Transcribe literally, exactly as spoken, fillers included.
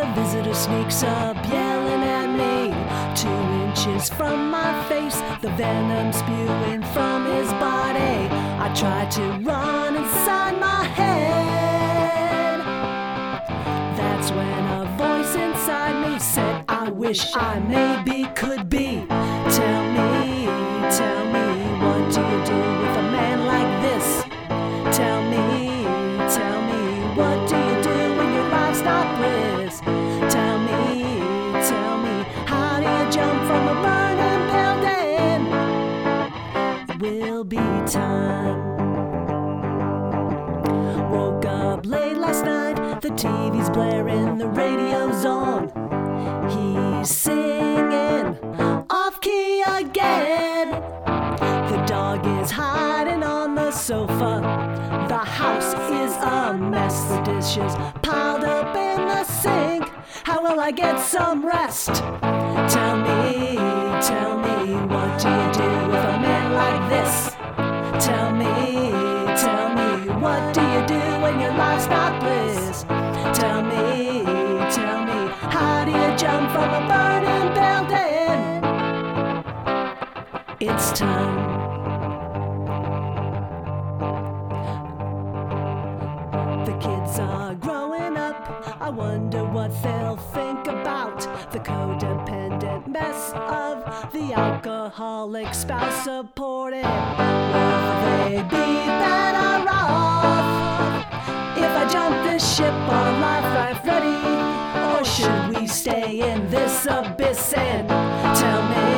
visitor sneaks up, yelling at me. Two inches from my face, the venom spewing from his body. I tried to run inside my head. That's when a voice inside me said, I wish I maybe could be. Tell me, tell me, what do you do with a man like this? Tell me, tell me, what do you do when your life's not bliss? Tell me, tell me, how do you jump from a burning building? It will be time. Woke up late last night, the T V's blaring, the radio's on. He's singing off key again. The dog is hiding on the sofa. The house is a mess. The dishes piled up in the sink. How will I get some rest? Tell me, tell me, what do you do with a man like this? Tell me, tell me, what do you do when your life's not bliss? Tell me, tell me, how do you jump from a burning building? It's time. The kids are growing up. I wonder what they'll think about the codependent mess of the alcoholic spouse supported. Will they be better off if I jump this ship on Life Raft Ready? Or should we stay in this abyss and tell me?